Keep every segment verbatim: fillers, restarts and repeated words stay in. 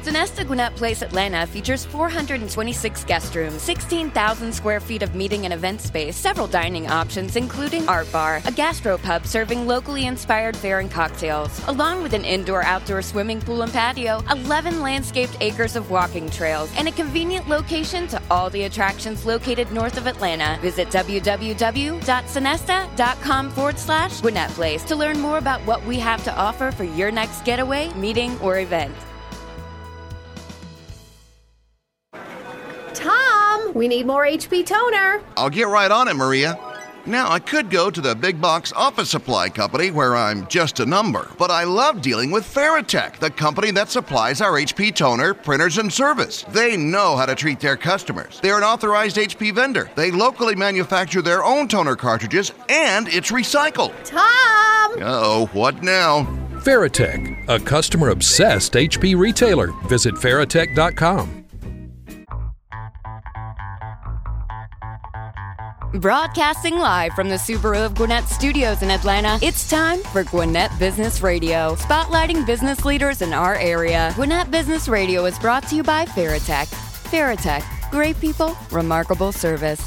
Sonesta Gwinnett Place Atlanta features four hundred twenty-six guest rooms, sixteen thousand square feet of meeting and event space, several dining options including art bar, a gastropub serving locally inspired fare and cocktails, along with an indoor-outdoor swimming pool and patio, eleven landscaped acres of walking trails, and a convenient location to all the attractions located north of Atlanta. Visit www.sonesta.com forward slash Gwinnett Place to learn more about what we have to offer for your next getaway, meeting, or event. Tom, we need more H P toner. I'll get right on it, Maria. Now, I could go to the big box office supply company where I'm just a number, but I love dealing with Veritech, the company that supplies our H P toner, printers, and service. They know how to treat their customers. They're an authorized H P vendor. They locally manufacture their own toner cartridges, and it's recycled. Tom! Uh-oh, what now? Veritech, a customer-obsessed H P retailer. Visit Veritech dot com. Broadcasting live from the Subaru of Gwinnett Studios in Atlanta, it's time for Gwinnett Business Radio, spotlighting business leaders in our area. Gwinnett Business Radio is brought to you by Veritech. Veritech, great people, remarkable service.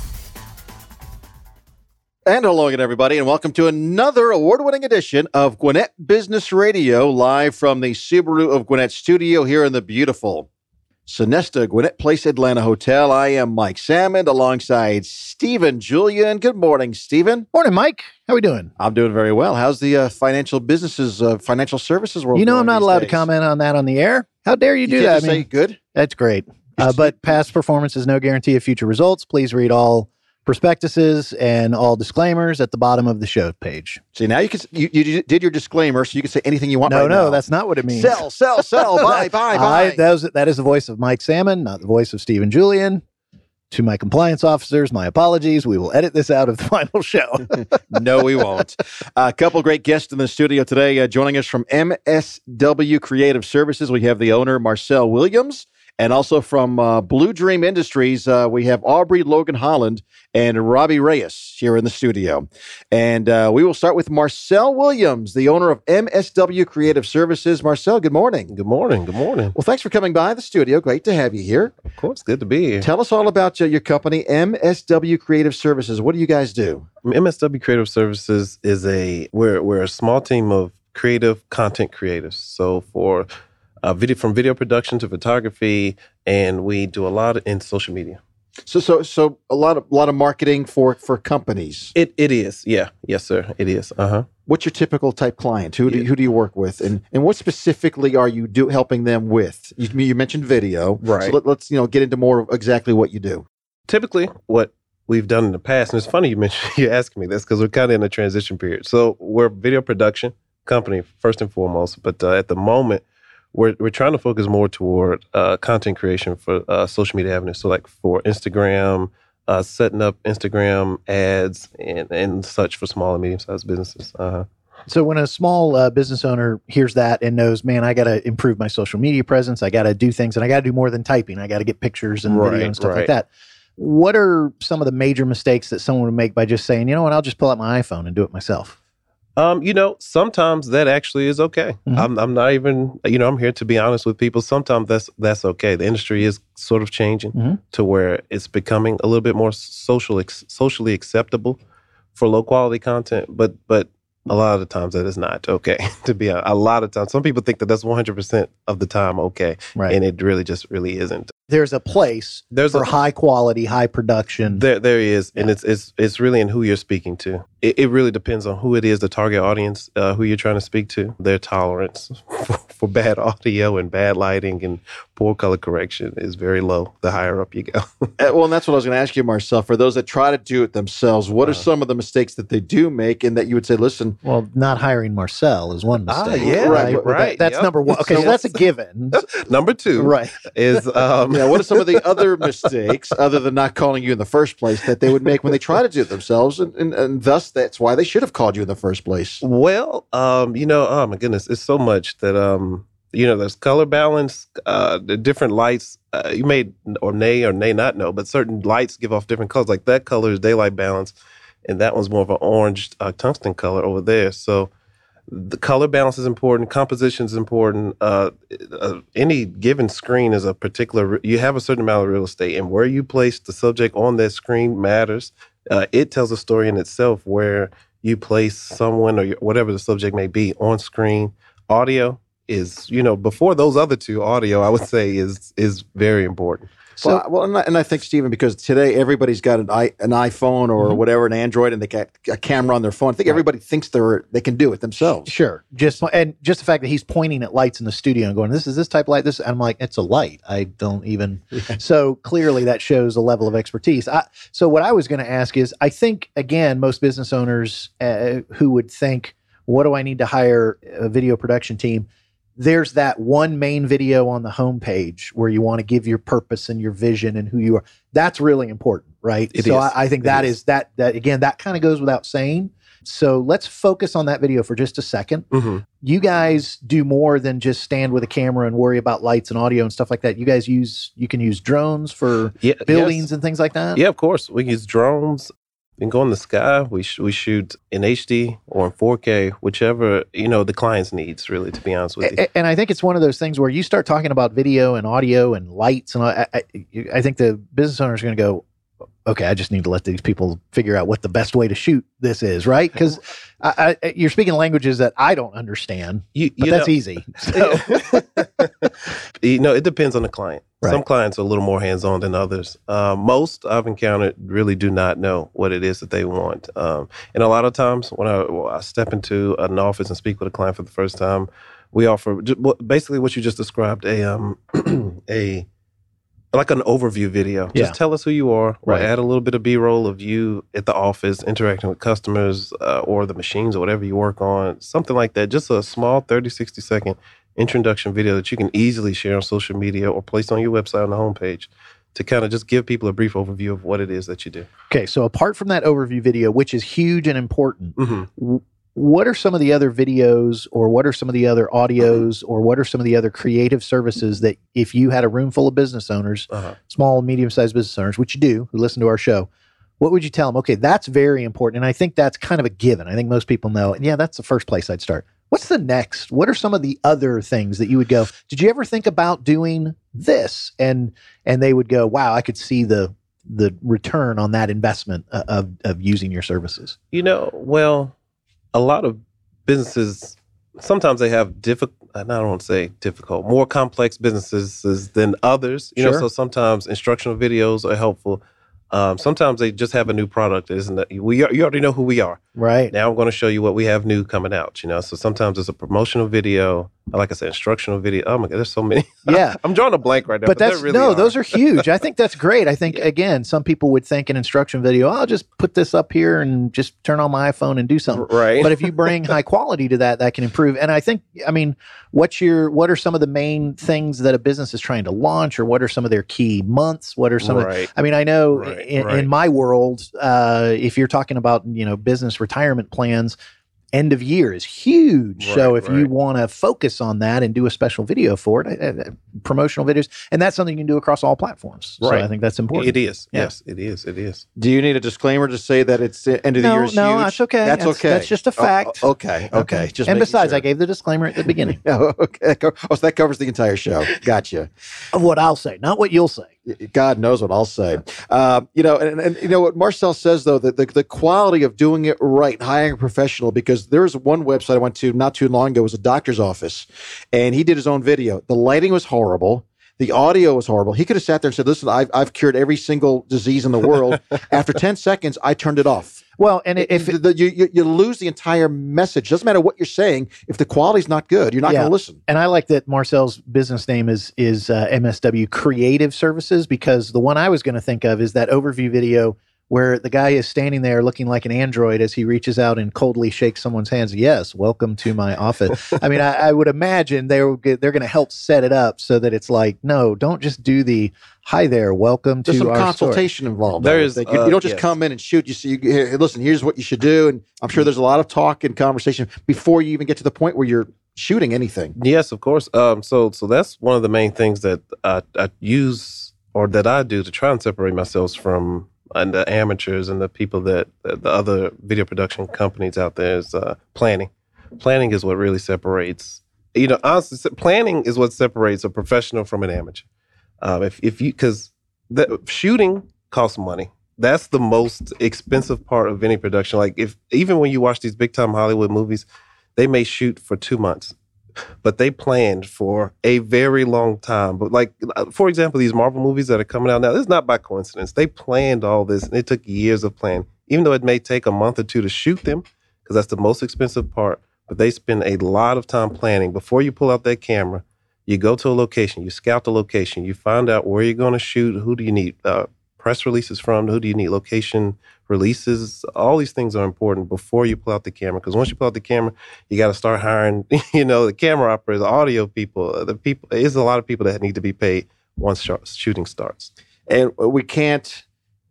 And hello again, everybody, and welcome to another award-winning edition of Gwinnett Business Radio, live from the Subaru of Gwinnett studio here in the beautiful Sonesta Gwinnett Place Atlanta Hotel. I am Mike Salmon alongside Stephen Julian. Good morning, Stephen. Morning, Mike. How we doing? I'm doing very well. How's the uh, financial businesses, uh, financial services world? You know, I'm not allowed days? to comment on that on the air. How dare you do you that? Just I mean, say good. That's great. Uh, but past performance is no guarantee of future results. Please read all prospectuses and all disclaimers at the bottom of the show page. See, now you can you, you did your disclaimer, so you can say anything you want. No, right no, now. that's not what it means. Sell, sell, sell, buy, buy, buy. I, that, was, that is the voice of Mike Salmon, not the voice of Stephen Julian. To my compliance officers, my apologies. We will edit this out of the final show. No, we won't. A couple great guests in the studio today. Uh, joining us from M S W Creative Services, we have the owner, Marcel Williams. And also from uh, Blue Dream Industries, uh, we have Aubrey Logan Holland and Robbie Reyes here in the studio. And uh, we will start with Marcel Williams, the owner of M S W Creative Services. Marcel, good morning. Good morning. Good morning. Well, thanks for coming by the studio. Great to have you here. Of course. Good to be here. Tell us all about uh, your company, M S W Creative Services. What do you guys do? M S W Creative Services is a, we're, we're a small team of creative content creators. So for Uh, video from video production to photography, and we do a lot in social media. So, so, so a lot of a lot of marketing for for companies. It it is, yeah, yes, sir, it is. Uh huh. What's your typical type client? Who do you, who do you work with, and and what specifically are you do helping them with? You, you mentioned video, right? So let, let's you know get into more of exactly what you do. Typically, what we've done in the past, and it's funny you mentioned you asking me this because we're kind of in a transition period. So we're a video production company first and foremost, but uh, at the moment. We're we're trying to focus more toward uh, content creation for uh, social media avenues. So like for Instagram, uh, setting up Instagram ads and, and such for small and medium-sized businesses. Uh-huh. So when a small uh, business owner hears that and knows, man, I got to improve my social media presence. I got to do things and I got to do more than typing. I got to get pictures and right, video and stuff right. like that. What are some of the major mistakes that someone would make by just saying, you know what, I'll just pull out my iPhone and do it myself? Um, you know, sometimes that actually is okay. Mm-hmm. I'm, I'm not even, you know, I'm here to be honest with people. Sometimes that's that's okay. The industry is sort of changing mm-hmm. to where it's becoming a little bit more social, ex- socially acceptable for low quality content. But but a lot of the times that is not okay. To be honest, a lot of times, some people think that that's one hundred percent of the time okay, right. And it really just really isn't. There's a place There's for a, high quality, high production. There, there is, yeah. And it's it's it's really in who you're speaking to. It, it really depends on who it is, the target audience, uh, who you're trying to speak to, their tolerance for, for bad audio and bad lighting and poor color correction is very low. The higher up you go. Well, and that's what I was going to ask you, Marcel. For those that try to do it themselves, what uh-huh. are some of the mistakes that they do make, and that you would say, listen? Well, not hiring Marcel is one mistake. Ah, yeah, right. right. That, that's yep. number one. Okay, so, so that's a given. Number two, right, is um, yeah. What are some of the other mistakes, other than not calling you in the first place, that they would make when they try to do it themselves, and, and, and thus that's why they should have called you in the first place? Well, um, you know, oh my goodness, it's so much that um, you know, there's color balance, uh, the different lights. Uh, you may or may or may not know, but certain lights give off different colors. Like that color is daylight balance, and that one's more of an orange uh, tungsten color over there. So the color balance is important. Composition is important. Uh, uh, any given screen is a particular, you have a certain amount of real estate, and where you place the subject on that screen matters. Uh, it tells a story in itself where you place someone or your, whatever the subject may be on screen. Audio is, you know, before those other two, audio, I would say, is is very important. So, well, well and, I, and I think, Stephen, because today everybody's got an, I, an iPhone or mm-hmm. whatever, an Android, and they got a camera on their phone. I think right. everybody thinks they're they can do it themselves. Sure. Just and just the fact that he's pointing at lights in the studio and going, "This is this type of light." This, and I'm like, "It's a light." I don't even. Yeah. So clearly, that shows a level of expertise. I, so what I was going to ask is, I think again, most business owners uh, who would think, "What do I need to hire a video production team?" There's that one main video on the homepage where you want to give your purpose and your vision and who you are. That's really important, right? It so is. I, I think it that is. is that that again, that kind of goes without saying. So let's focus on that video for just a second. Mm-hmm. You guys do more than just stand with a camera and worry about lights and audio and stuff like that. You guys use you can use drones for yeah, buildings yes. and things like that. Yeah, of course. We use drones. We can go in the sky. We sh- we shoot in H D or in four K, whichever, you know, the client's needs, really, to be honest with you. And, and I think it's one of those things where you start talking about video and audio and lights, and I, I, I think the business owner is going to go, okay, I just need to let these people figure out what the best way to shoot this is, right? Because you're speaking languages that I don't understand, you, but you that's know, easy. So. You know, it depends on the client. Right. Some clients are a little more hands-on than others. Uh, most I've encountered really do not know what it is that they want. Um, and a lot of times when I, when I step into an office and speak with a client for the first time, we offer basically what you just described, a um, a like an overview video. Yeah. Just tell us who you are. We'll Right. add a little bit of B-roll of you at the office, interacting with customers uh, or the machines or whatever you work on, something like that. Just a small thirty, sixty second introduction video that you can easily share on social media or place on your website on the homepage to kind of just give people a brief overview of what it is that you do. Okay, so apart from that overview video, which is huge and important, Mm-hmm. w- what are some of the other videos or what are some of the other audios or what are some of the other creative services that if you had a room full of business owners, Uh-huh. small and medium-sized business owners, which you do, who listen to our show, what would you tell them? Okay, that's very important. And I think that's kind of a given. I think most people know. And yeah, that's the first place I'd start. What's the next? What are some of the other things that you would go, did you ever think about doing this? And and they would go, wow, I could see the the return on that investment uh, of of using your services. You know, well, a lot of businesses, sometimes they have difficult, I don't want to say difficult, more complex businesses than others. You Sure. know, so sometimes instructional videos are helpful. Um, sometimes they just have a new product. Isn't that we? Are, you already know who we are. Right. Now I'm going to show you what we have new coming out. You know, so sometimes it's a promotional video, like I said, instructional video. Oh my God, there's so many. Yeah. I'm drawing a blank right now. But But, that's there really no, are. those are huge. I think that's great. I think again, some people would think an instruction video, I'll just put this up here and just turn on my iPhone and do something. Right. But if you bring high quality to that, that can improve. And I think, I mean, what's your what are some of the main things that a business is trying to launch, or what are some of their key months? What are some of Right. I mean, I know Right, in, right. in my world, uh, if you're talking about, you know, business retirement plans, end of year is huge. so Right, if you right. want to focus on that and do a special video for it, uh, uh, promotional videos, and that's something you can do across all platforms. So Right. I think that's important. It is. Yeah. Yes, it is. It is. Do you need a disclaimer to say that it's the end of the No, year is no, huge? that's okay. That's, That's- okay. that's just a Oh, fact. oh, okay. Okay. Just and making besides, sure. I gave the disclaimer at the beginning Oh, okay. Oh, so that covers the entire show. Gotcha. of what I'll say, not what you'll say. God knows what I'll say. Uh, you know, and, and you know what Marcel says though, that the, the quality of doing it right, hiring a professional, because there was one website I went to not too long ago, it was a doctor's office, and he did his own video. The lighting was horrible. The audio was horrible. He could have sat there and said, listen, I've, I've cured every single disease in the world. After ten seconds, I turned it off. Well, and if the, the, you, you you lose the entire message. Doesn't matter what you're saying. If the quality's not good, you're not Yeah. going to listen. And I like that Marcel's business name is is uh, M S W Creative Services, because the one I was going to think of is that overview video where the guy is standing there looking like an android as he reaches out and coldly shakes someone's hands. Yes, welcome to my office. I mean, I, I would imagine they're they're going to help set it up so that it's like, no, don't just do the hi there, welcome to There's some our consultation involved. There I would is, think. You, uh, you don't just yes. come in and shoot. You see, you, here, listen, here's what you should do. And I'm sure there's a lot of talk and conversation before you even get to the point where you're shooting anything. Yes, of course. Um, so, so that's one of the main things that I, I use or that I do to try and separate myself from and the amateurs and the people that the other video production companies out there is uh, planning. Planning is what really separates. You know, honestly, planning is what separates a professional from an amateur. Um, if if you because the shooting costs money. That's the most expensive part of any production. Like if even when you watch these big time Hollywood movies, they may shoot for two months, but they planned for a very long time. But like, for example, these Marvel movies that are coming out now, this is not by coincidence. They planned all this and it took years of planning, even though it may take a month or two to shoot them, because that's the most expensive part. But they spend a lot of time planning. Before you pull out that camera, you go to a location, you scout the location, you find out where you're going to shoot, who do you need uh, press releases from, who do you need location releases. All these things are important before you pull out the camera, because once you pull out the camera, you got to start hiring, you know, the camera operators, the audio people, the people. There's a lot of people that need to be paid once sh- shooting starts. And we can't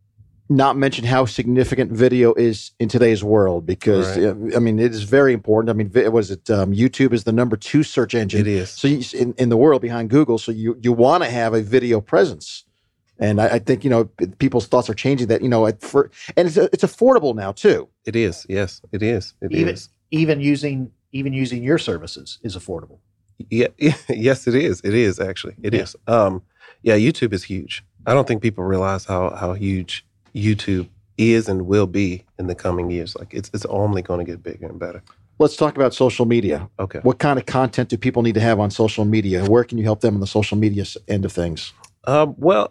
not mention how significant video is in today's world, because Right. uh, I mean, it is very important. I mean, vi- was it um, YouTube is the number two search engine? It is. So you, in in the world behind Google, so you you want to have a video presence, and I, I think you know people's thoughts are changing. That you know, at for, and it's it's affordable now too. It is. Yes, it is. It even is. even using even using your services is affordable. Yeah, yes, it is. It is actually. It Yeah. is. Um, yeah, YouTube is huge. I don't think people realize how how huge YouTube is and will be in the coming years. Like it's it's only going to get bigger and better. Let's talk about social media. Okay. What kind of content do people need to have on social media? Where can you help them on the social media s- end of things? Um, well,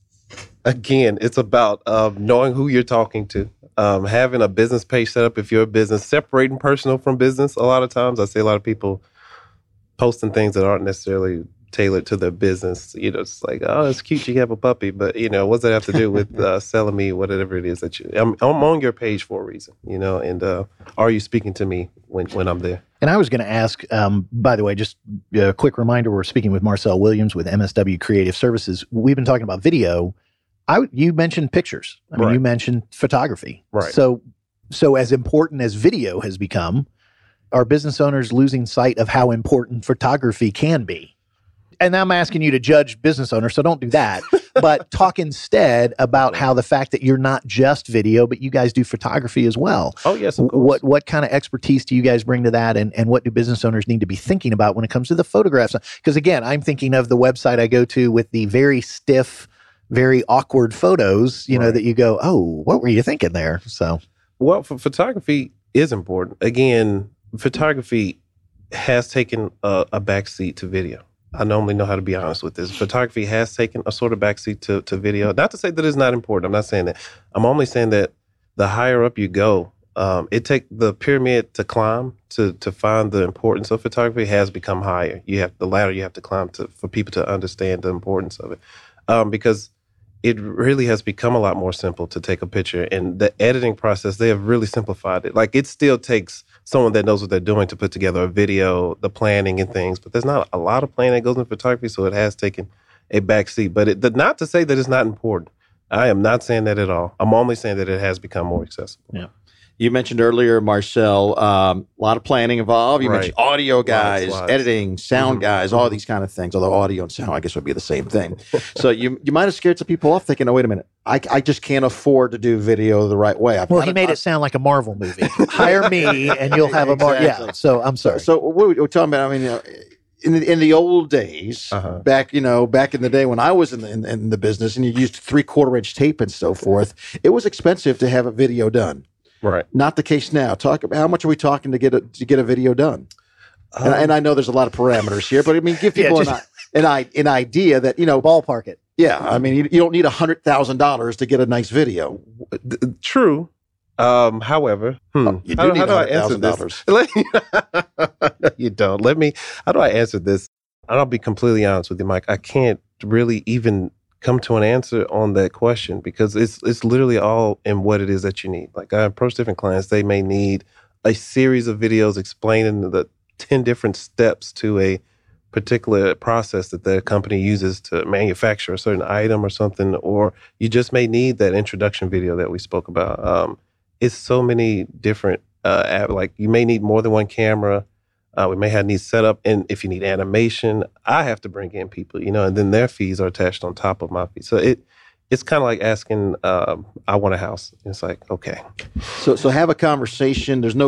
again, it's about um, knowing who you're talking to, um, having a business page set up if you're a business, separating personal from business. A lot of times I see a lot of people posting things that aren't necessarily tailored to their business. You know, it's like, oh, it's cute you have a puppy, but, you know, what's that have to do with uh, selling me whatever it is that you, I'm, I'm on your page for a reason, you know, and uh, are you speaking to me when, when I'm there? And I was going to ask, um, by the way, just a quick reminder, we're speaking with Marcel Williams with M S W Creative Services. We've been talking about video. I, you mentioned pictures. I mean, Right. you mentioned photography. Right. So, so as important as video has become, are business owners losing sight of how important photography can be? And I'm asking you to judge business owners, so don't do that. But talk instead about how the fact that you're not just video, but you guys do photography as well. Oh, yes, of course. What what kind of expertise do you guys bring to that, and, and what do business owners need to be thinking about when it comes to the photographs? Because again, I'm thinking of the website I go to with the very stiff, very awkward photos, you know, Right. that you go, oh, what were you thinking there? So Well, for photography is important. Again, photography has taken a, a backseat to video. I normally know how to be honest with this. Photography has taken a sort of backseat to, to video. Not to say that it's not important. I'm not saying that. I'm only saying that the higher up you go, um, it take the pyramid to climb to to find the importance of photography has become higher. You have the ladder you have to climb to for people to understand the importance of it, um, because it really has become a lot more simple to take a picture. And the editing process, they have really simplified it. Like it still takes someone that knows what they're doing to put together a video, the planning and things, but there's not a lot of planning that goes in photography, so it has taken a backseat. But it, the, not to say that it's not important. I am not saying that at all. I'm only saying that it has become more accessible. yeah. You mentioned earlier, Marcel, um, a lot of planning involved. You Right. mentioned audio guys, Lots, lots. editing, sound Mhm. guys, all these kind of things. Although audio and sound, I guess, would be the same thing. So you you might have scared some people off thinking, oh, wait a minute. I, I just can't afford to do video the right way. I've Well, gotta- he made it sound like a Marvel movie. Hire me, and you'll have a Mar. Exactly. Yeah. So I'm So, sorry. so what we we're talking about, I mean, you know, in the, in the old days, Uh-huh. back, you know, back in the day when I was in the, in, in the business and you used three quarter inch tape and so forth, it was expensive to have a video done. Right. Not the case now. Talk about how much are we talking to get a, to get a video done? Um, And, and I know there's a lot of parameters here, but I mean, give Yeah, people just- an, an, an idea that, you know, Ballpark it. yeah, I mean, you, you don't need one hundred thousand dollars to get a nice video. D- true. Um, however, hmm, Oh, you do how, need how do I one hundred answer thousand this? dollars. Let- you don't. Let me, how do I answer this? I'll be completely honest with you, Mike. I can't really even come to an answer on that question because it's it's literally all in what it is that you need. Like I approach different clients, they may need a series of videos explaining the ten different steps to a particular process that their company uses to manufacture a certain item or something, or you just may need that introduction video that we spoke about. Um, it's so many different, uh, app, like you may need more than one camera. Uh, we may have need setup, and if you need animation, I have to bring in people, you know, and then their fees are attached on top of my fees. So it, it's kind of like asking, um, I want a house. It's like, okay, So, so have a conversation. There's no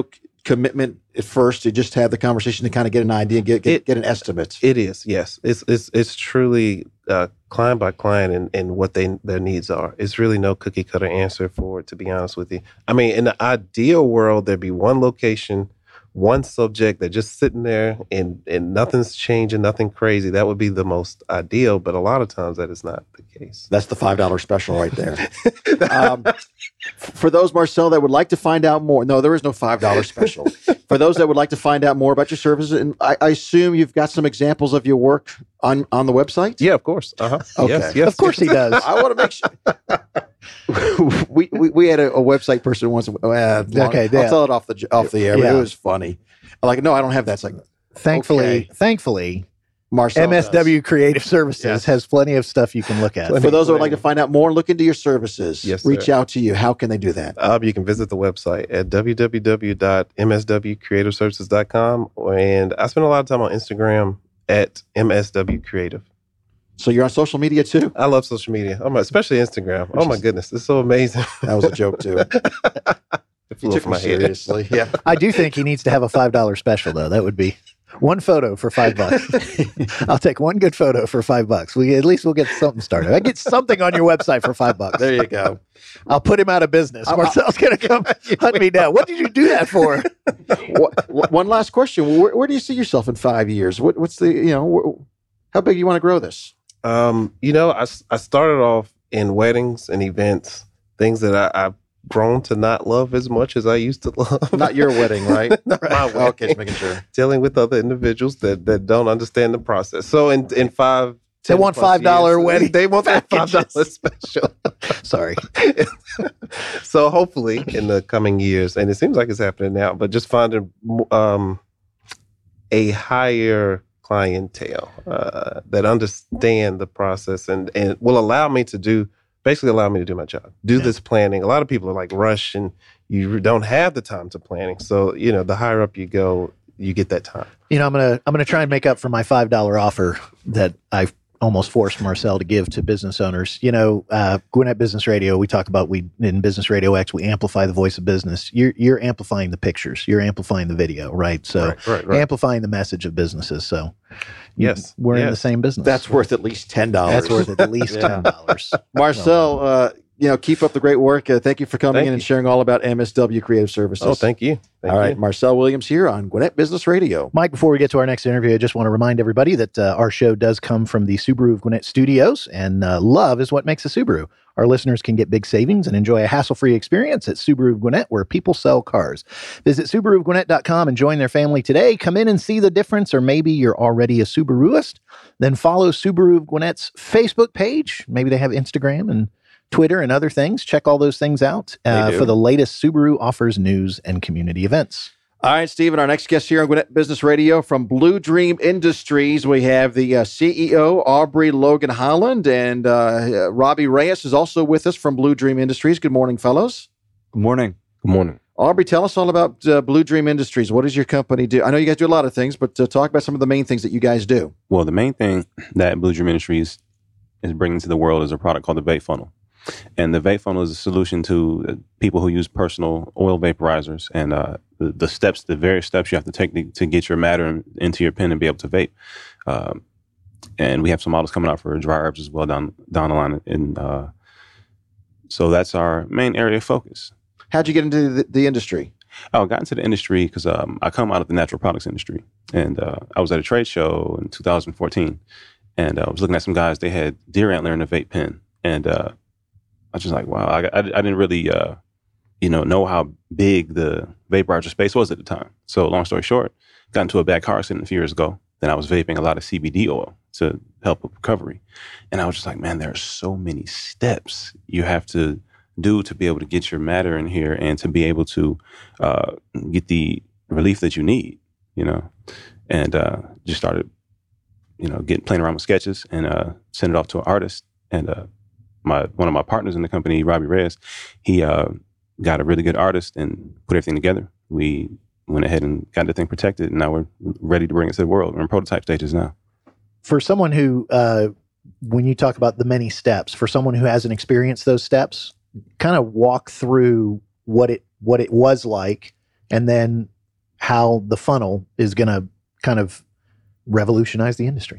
commitment at first to just have the conversation to kind of get an idea, get get, It- get an estimate. It is, yes. It's it's it's truly uh, client by client and, and what they their needs are. It's really no cookie cutter answer for it, to be honest with you. I mean, in the ideal world, there'd be one location, one subject that just sitting there and and nothing's changing, nothing crazy. That would be the most ideal, but a lot of times that is not the case. That's the five dollar special right there. um, f- for those, Marcel, that would like to find out more, no, there is no five dollar special. For those that would like to find out more about your services, and I, I assume you've got some examples of your work on, on the website? Yeah, of course. Uh-huh. Okay. Yes, yes. Of course he does. I want to make sure. we, we we had a, a website person once. Uh, long, Okay, I'll yeah. tell it off the off the air. But Yeah. it was funny. I'm like, no, I don't have that. It's like, Thankfully, Okay. thankfully, Marcel M S W does. Creative Services Yes. has plenty of stuff you can look at. For those that would like to find out more, look into your services. Yes, reach sir. out to you. How can they do that? Um, you can visit the website at w w w dot m s w creative services dot com. And I spend a lot of time on Instagram at M S W Creative. So you're on social media too? I love social media, oh my, especially Instagram. Oh my goodness, it's so amazing. That was a joke too. It You flew took off my me head. seriously. Yeah. I do think he needs to have a five dollar special, though. That would be one photo for five bucks. I'll take one good photo for five bucks. We at least we'll get something started. I get something on your website for five bucks. There you go. I'll put him out of business. I'll- Marcel's going to come hunt me down. What did you do that for? What, what- one last question. Where, where do you see yourself in five years? What, what's the, you know, wh- how big you want to grow this? Um, you know, I, s- I started off in weddings and events, things that I, I've grown to not love as much as I used to love. Not your wedding, right? Not my wedding. Okay, just making sure. Dealing with other individuals that, that don't understand the process. So in in five, They ten want plus five dollar years, wedding They want that five dollar packages. special. Sorry. So hopefully in the coming years, and it seems like it's happening now, but just finding um, a higher clientele uh, that understand the process and, and will allow me to do, basically allow me to do my job, do Yeah. this planning. A lot of people are like rush and you don't have the time to planning. So, you know, the higher up you go, you get that time. You know, I'm gonna I'm gonna try and make up for my five dollar offer that I almost forced Marcel to give to business owners. You know, uh, Gwinnett Business Radio, we talk about we in Business Radio X, we amplify the voice of business. You're you're amplifying the pictures, you're amplifying the video, right? So right, right, right. amplifying the message of businesses. So you- Yes, we're in yes. the same business. That's worth at least ten dollars. That's worth at least Yeah. ten dollars. Marcel, uh, you know, keep up the great work. Uh, thank you for coming Thank in and you. sharing all about M S W Creative Services. Oh, thank you. Thank all right, you. Marcel Williams here on Gwinnett Business Radio. Mike, before we get to our next interview, I just want to remind everybody that uh, our show does come from the Subaru of Gwinnett Studios, and uh, love is what makes a Subaru. Our listeners can get big savings and enjoy a hassle-free experience at Subaru of Gwinnett, where people sell cars. Visit Subaru of Gwinnett dot com and join their family today. Come in and see the difference, or maybe you're already a Subaruist. Then follow Subaru of Gwinnett's Facebook page. Maybe they have Instagram and Twitter and other things. Check all those things out uh, do. for the latest Subaru offers, news, and community events. All right, Stephen, our next guest here on Gwinnett Business Radio from Blue Dream Industries, we have the uh, C E O, Aubrey Logan Holland, and uh, Robbie Reyes is also with us from Blue Dream Industries. Good morning, fellows. Good morning. Good morning. Aubrey, tell us all about uh, Blue Dream Industries. What does your company do? I know you guys do a lot of things, but uh, talk about some of the main things that you guys do. Well, the main thing that Blue Dream Industries is bringing to the world is a product called the vape funnel. And the vape funnel is a solution to uh, people who use personal oil vaporizers and uh, the, the steps, the various steps you have to take to, to get your matter in, into your pen and be able to vape. Um, and we have some models coming out for dry herbs as well down down the line. And uh, so that's our main area of focus. How'd you get into the, the industry? Oh, I got into the industry because um, I come out of the natural products industry. And uh, I was at a trade show in two thousand fourteen. And uh, I was looking at some guys, they had deer antler in a vape pen. And uh, I was just like, wow, I, I, I didn't really, uh, you know, know how big the vaporizer space was at the time. So long story short, got into a bad car accident a few years ago. Then I was vaping a lot of C B D oil to help with recovery. And I was just like, man, there are so many steps you have to do to be able to get your matter in here and to be able to uh, get the relief that you need, you know, and uh, just started, you know, getting playing around with sketches and uh, send it off to an artist. And uh, my one of my partners in the company, Robbie Reyes, he uh, got a really good artist and put everything together. We went ahead and got the thing protected, and now we're ready to bring it to the world. We're in prototype stages now. For someone who, uh, when you talk about the many steps, for someone who hasn't experienced those steps, kind of walk through what it what it was like, and then how the funnel is going to kind of revolutionize the industry.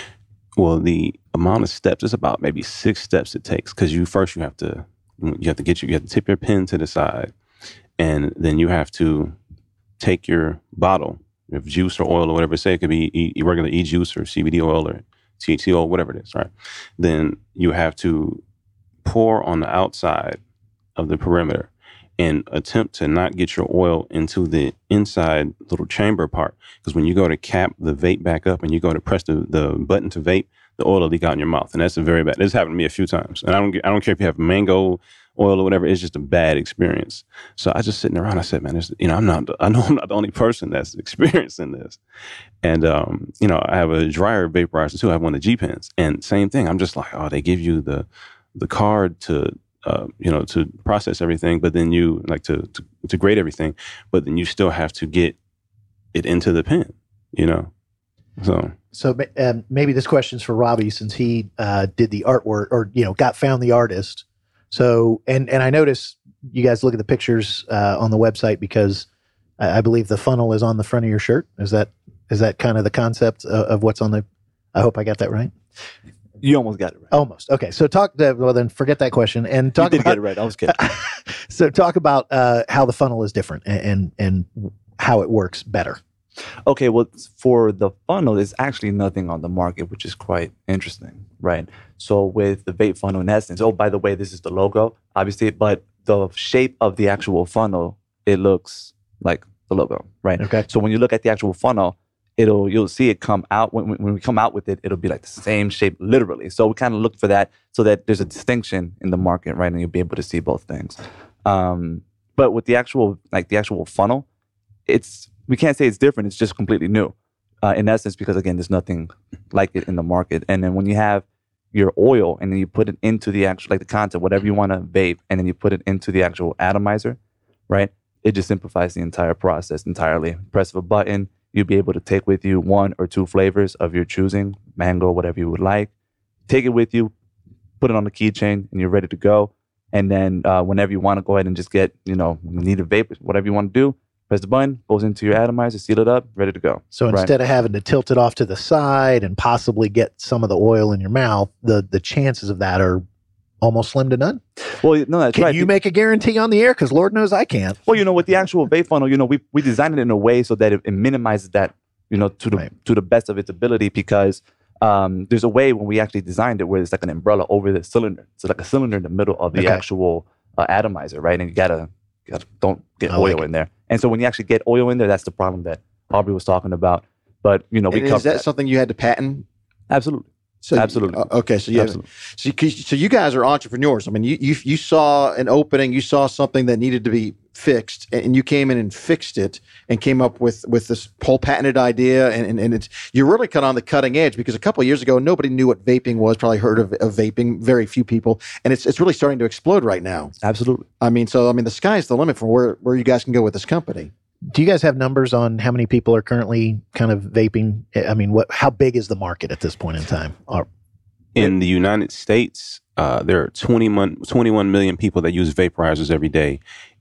Well, the amount of steps is about maybe six steps it takes, because you first you have to you have to get your, you have to tip your pen to the side, and then you have to take your bottle of juice or oil or whatever. Say it could be e, regular e-juice or C B D oil or T H C oil, whatever it is, right? Then you have to pour on the outside of the perimeter and attempt to not get your oil into the inside little chamber part. Because when you go to cap the vape back up and you go to press the, the button to vape, the oil will leak out in your mouth. And that's a very bad, this happened to me a few times. And I don't I don't care if you have mango oil or whatever, it's just a bad experience. So I was just sitting around, I said, man, you know, I'm not, I know I'm not the only person that's experiencing this. And, um, you know, I have a dryer vaporizer too. I have one of the G-Pens. And same thing, I'm just like, oh, they give you the the card to, Uh, you know, to process everything, but then you like to, to to grade everything, but then you still have to get it into the pen, you know. So, so um, maybe this question's for Robbie, since he uh, did the artwork, or you know, got found the artist. So, and and I noticed you guys look at the pictures uh, on the website, because I, I believe the funnel is on the front of your shirt. Is that is that kind of the concept of, of what's on the? I hope I got that right. You almost got it right. Almost. Okay. So talk, to, well then forget that question and talk you did about, get it right. I was kidding. So talk about uh, how the funnel is different and, and, and how it works better. Okay. Well, for the funnel, there's actually nothing on the market, which is quite interesting, right? So with the vape funnel, in essence, oh, by the way, this is the logo, obviously, but the shape of the actual funnel, it looks like the logo, right? Okay. So when you look at the actual funnel, it'll you'll see it come out when when we come out with it. It'll be like the same shape, literally. So we kind of look for that, so that there's a distinction in the market, right? And you'll be able to see both things. Um, but with the actual like the actual funnel, it's we can't say it's different. It's just completely new, uh, in essence, because again, there's nothing like it in the market. And then when you have your oil and then you put it into the actual like the content, whatever you want to vape, and then you put it into the actual atomizer, right? It just simplifies the entire process entirely. Press of a button. You'll be able to take with you one or two flavors of your choosing, mango, whatever you would like. Take it with you, put it on the keychain, and you're ready to go. And then uh, whenever you want to go ahead and just get, you know, you need a vape, whatever you want to do, press the button, goes into your atomizer, seal it up, ready to go. So right? instead of having to tilt it off to the side and possibly get some of the oil in your mouth, the the chances of that are almost slim to none. Well, no, that's Can right. you make a guarantee on the air? Because Lord knows I can't. Well, you know, with the actual vape funnel, you know, we we designed it in a way so that it, it minimizes that, you know, to the right. to the best of its ability, because um, there's a way when we actually designed it where it's like an umbrella over the cylinder. So like a cylinder in the middle of the okay. actual uh, atomizer, right? And you gotta, you gotta don't get I oil like in there. And so when you actually get oil in there, that's the problem that Aubrey was talking about. But you know, we and covered is that, that something you had to patent? Absolutely. So Absolutely. Uh, okay. So yeah. Absolutely. So, you, so you guys are entrepreneurs. I mean, you, you you saw an opening, you saw something that needed to be fixed, and you came in and fixed it, and came up with with this whole patented idea, and and, and it's you're really kind of on the cutting edge, because a couple of years ago nobody knew what vaping was. Probably heard of, of vaping, very few people, and it's it's really starting to explode right now. Absolutely. I mean, so I mean, the sky's the limit for where where you guys can go with this company. Do you guys have numbers on how many people are currently kind of vaping? I mean, what how big is the market at this point in time? Or, in the United States, uh, there are twenty-one million people that use vaporizers every day.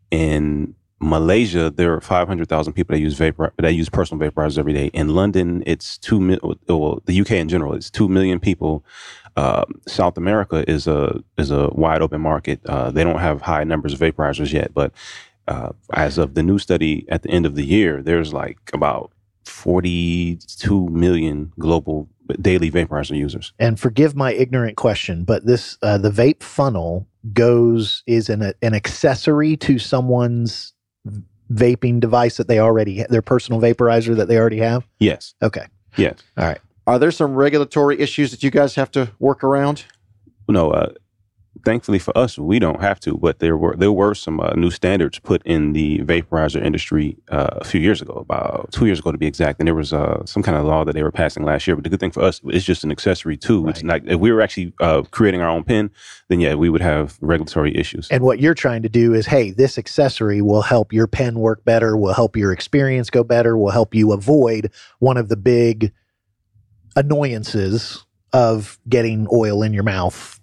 In Malaysia, there are five hundred thousand people that use vapor that use personal vaporizers every day. In London, it's two million. Well, the U K in general, it's two million people. Uh, South America is a is a wide open market. Uh, they don't have high numbers of vaporizers yet, but uh, as of the new study at the end of the year, there's like about forty-two million global daily vaporizer users. And forgive my ignorant question, but this uh, the vape funnel goes is an an accessory to someone's vaping device that they already ha- their personal vaporizer that they already have. Yes. Okay. Yes. All right. Are there some regulatory issues that you guys have to work around? No. Uh, Thankfully for us, we don't have to, but there were there were some uh, new standards put in the vaporizer industry uh, a few years ago, about two years ago to be exact. And there was uh, some kind of law that they were passing last year. But the good thing for us, it's just an accessory too. Right. It's not, if we were actually uh, creating our own pen, then yeah, we would have regulatory issues. And what you're trying to do is, hey, this accessory will help your pen work better, will help your experience go better, will help you avoid one of the big annoyances of getting oil in your mouth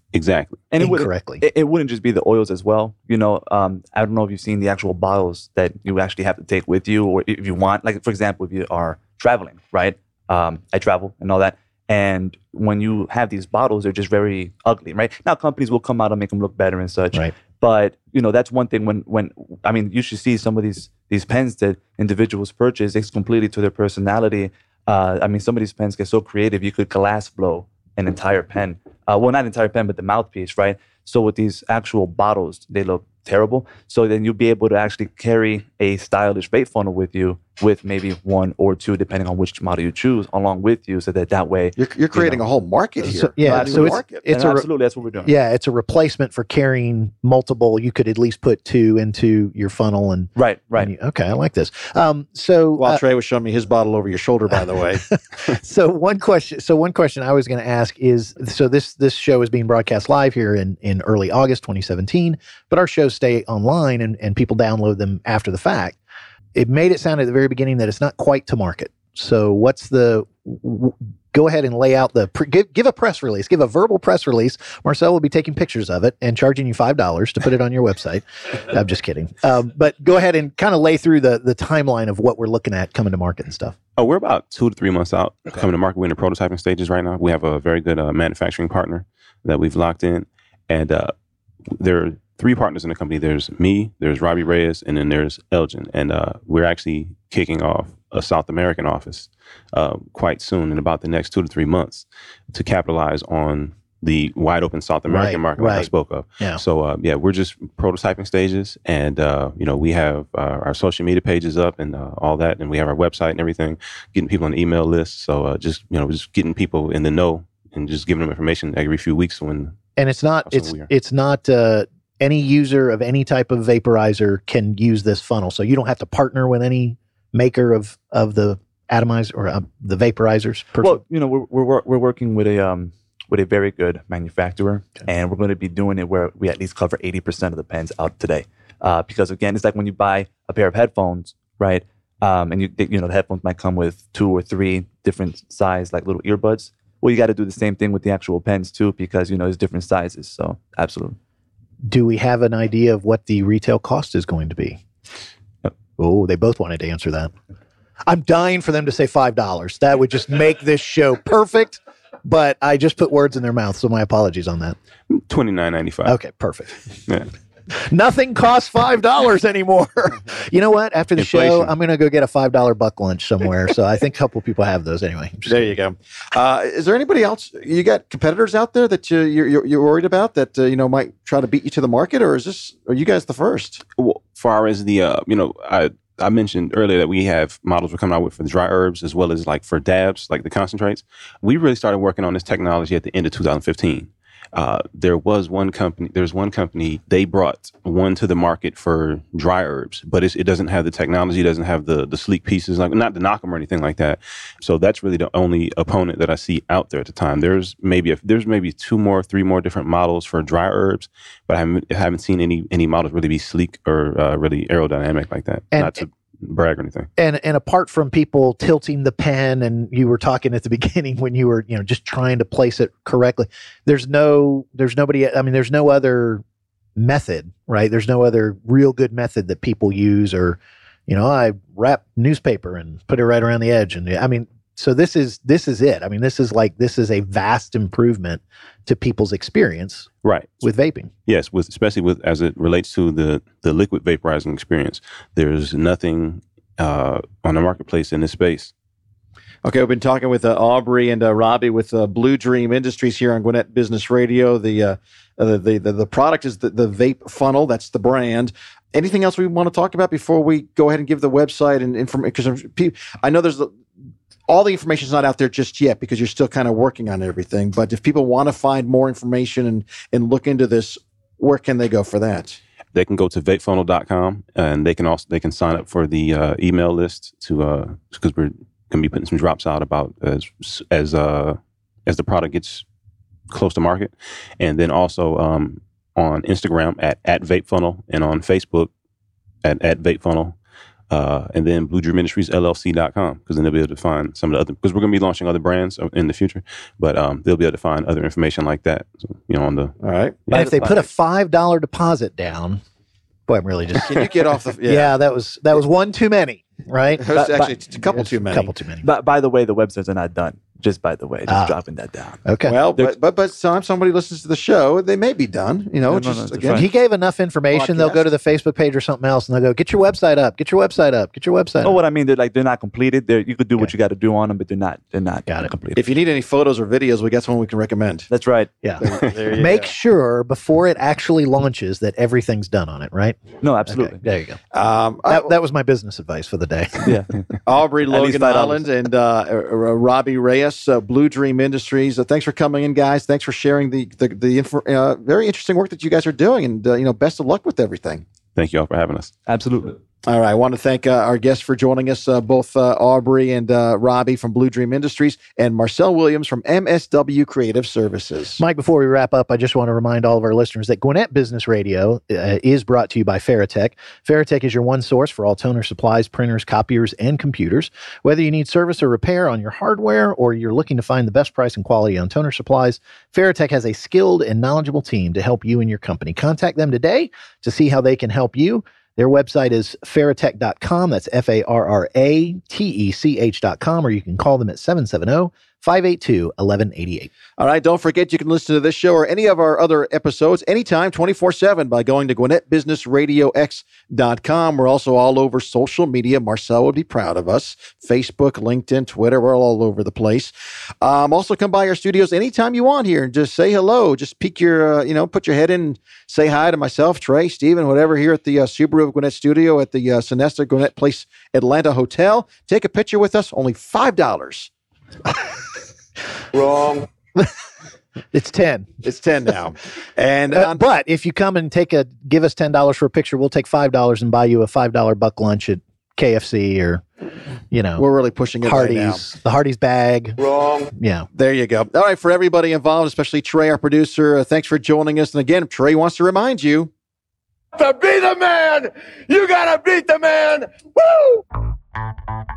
Exactly. And it incorrectly. Wouldn't, it, it wouldn't just be the oils as well. You know, um, I don't know if you've seen the actual bottles that you actually have to take with you, or if you want, like, for example, if you are traveling, right? Um, I travel and all that. And when you have these bottles, they're just very ugly, right? Now, companies will come out and make them look better and such. Right. But, you know, that's one thing when, when I mean, you should see some of these these pens that individuals purchase. It's completely to their personality. Uh, I mean, some of these pens get so creative. You could glass blow an entire pen. Uh, well, not entire pen, but the mouthpiece, right? So with these actual bottles, they look terrible. So then you'll be able to actually carry a stylish vape funnel with you, with maybe one or two, depending on which model you choose, along with you, so that that way You're, you're creating you know, a whole market here. So, yeah, No, so it's, market. it's and a re- absolutely that's what we're doing. yeah, it's a replacement for carrying multiple. You could at least put two into your funnel and Right, right. and you- okay, I like this. Um, so While uh, Trey was showing me his bottle over your shoulder, by the way. so one question so one question I was going to ask is, so this this show is being broadcast live here in in early August twenty seventeen, but our shows stay online and, and people download them after the fact. It made it sound at the very beginning that it's not quite to market. So what's the w- go ahead and lay out the pre- give, give a press release, give a verbal press release. Marcel will be taking pictures of it and charging you five dollars to put it on your website. I'm just kidding. Um, but go ahead and kind of lay through the the timeline of what we're looking at coming to market and stuff. Oh, we're about two to three months out coming to market. We're in the prototyping stages right now. We have a very good uh, manufacturing partner that we've locked in. And uh, there are three partners in the company. There's me, there's Robbie Reyes, and then there's Elgin. And uh, we're actually kicking off a South American office uh, quite soon, in about the next two to three months, to capitalize on the wide open South American Right, market like I right. spoke of. Yeah. So uh, yeah, we're just prototyping stages, and uh, you know, we have uh, our social media pages up and uh, all that, and we have our website and everything, getting people on the email list. So uh, just you know, just getting people in the know and just giving them information every few weeks when. And it's not Absolutely it's we are. it's not uh, any user of any type of vaporizer can use this funnel. So you don't have to partner with any maker of of the atomizer or uh, the vaporizers. Per Well, you know, we're we're wor- we're working with a um with a very good manufacturer, Okay. and we're going to be doing it where we at least cover eighty percent of the pens out today. Uh, because again, it's like when you buy a pair of headphones, right? Um, and you you know the headphones might come with two or three different size like little earbuds. Well, you got to do the same thing with the actual pens too, because you know there's different sizes. So absolutely. Do we have an idea of what the retail cost is going to be? Yep. Oh, they both wanted to answer that. I'm dying for them to say five dollars. That would just make this show perfect. But I just put words in their mouth, so my apologies on that. twenty-nine ninety-five. Okay, perfect. Yeah. Nothing costs five dollars anymore. You know what? After the show, Inflation. I'm going to go get a five dollar buck lunch somewhere. So I think a couple people have those anyway. There you go. Uh, is there anybody else? You got competitors out there that you, you're, you're you're worried about that uh, you know might try to beat you to the market, or is this? Are you guys the first? Well, far as the uh, you know, I I mentioned earlier that we have models we're coming out with for the dry herbs as well as like for dabs, like the concentrates. We really started working on this technology at the end of two thousand fifteen. Uh, there was one company, there's one company, they brought one to the market for dry herbs, but it's, it doesn't have the technology, doesn't have the the sleek pieces, like not to knock them or anything like that. So that's really the only opponent that I see out there at the time. There's maybe a, there's maybe two more, three more different models for dry herbs, but I haven't, I haven't seen any any models really be sleek or uh, really aerodynamic like that. And- not to brag or anything. And and apart from people tilting the pen, and you were talking at the beginning when you were you know just trying to place it correctly, there's no there's nobody. I mean, there's no other method, right? There's no other real good method that people use, or you know, I wrap newspaper and put it right around the edge, and I mean, so this is this is it. I mean, this is like this is a vast improvement to people's experience Right. with vaping. Yes, with especially with as it relates to the the liquid vaporizing experience, there's nothing uh, on the marketplace in this space. Okay, we've been talking with uh, Aubrey and uh, Robbie with uh, Blue Dream Industries here on Gwinnett Business Radio. The uh, the, the the the product is the, the vape funnel. That's the brand. Anything else we want to talk about before we go ahead and give the website and information? Because I know there's the, all the information is not out there just yet because you're still kind of working on everything. But if people want to find more information and and look into this, where can they go for that? They can go to vape funnel dot com and they can also they can sign up for the uh, email list to uh because we're going to be putting some drops out about as as uh as the product gets close to market, and then also um on Instagram at at vape funnel and on Facebook at at vape funnel. Uh, and then Blue Dream Industries L L C dot com, because then they'll be able to find some of the other, because we're going to be launching other brands in the future, but um, they'll be able to find other information like that, so, you know, on the. All right. And if they put a five dollar deposit down, boy, I'm really just. Can you get off the? Yeah. yeah, that was that was one too many, right? It was actually a couple too many. A couple too many. But by the way, the websites are not done. Just by the way, just Ah. dropping that down. Okay. Well, but but but time somebody listens to the show, they may be done. You know, No, no, just no, it's again. fine. He gave enough information. They'll go Podcast. to the Facebook page or something else, and they'll go, "Get your website up. Get your website up. Get your website." No, up. what I mean, they're like they're not completed. They're, you could do what Okay. you got to do on them, but they're not. They're not Got it. completed. If you need any photos or videos, we got someone we can recommend. That's right. Yeah. There you Make go. sure before it actually launches that everything's done on it, right? No, Okay, absolutely. there you go. Um, That, that was my business advice for the day. Yeah. Aubrey least Logan five Island dollars. and uh, uh, uh, Robbie Reyes, uh, Blue Dream Industries. Uh, thanks for coming in, guys. Thanks for sharing the the, the info, uh, very interesting work that you guys are doing, and uh, you know, best of luck with everything. Thank you all for having us. Absolutely. All right. I want to thank uh, our guests for joining us, uh, both uh, Aubrey and uh, Robbie from Blue Dream Industries and Marcel Williams from M S W Creative Services. Mike, before we wrap up, I just want to remind all of our listeners that Gwinnett Business Radio uh, is brought to you by Ferritech. Ferritech is your one source for all toner supplies, printers, copiers, and computers. Whether you need service or repair on your hardware or you're looking to find the best price and quality on toner supplies, Ferritech has a skilled and knowledgeable team to help you and your company. Contact them today to see how they can help you. Their website is ferritech dot com. That's F A R R A T E C H dot com, or you can call them at seven seven zero, five eight two, one one eight eight. All right. Don't forget you can listen to this show or any of our other episodes anytime, twenty-four seven, by going to Gwinnett Business Radio X dot com. We're also all over social media. Marcel would be proud of us. Facebook, LinkedIn, Twitter. We're all over the place. Um, also, come by our studios anytime you want here and just say hello. Just peek your, uh, you know, put your head in and say hi to myself, Trey, Steven, whatever, here at the uh, Subaru of Gwinnett studio at the uh, Sonesta Gwinnett Place Atlanta Hotel. Take a picture with us. Only five dollars. Wrong. It's ten. It's ten now. And Uh, on- but if you come and take a, give us ten dollars for a picture, we'll take five dollars and buy you a five dollar buck lunch at K F C or, you know, we're really pushing it right now. Hardee's, the Hardee's bag. Wrong. Yeah. There you go. All right, for everybody involved, especially Trey, our producer, uh, thanks for joining us. And again, Trey wants to remind you. To be the man, you gotta beat the man. Woo!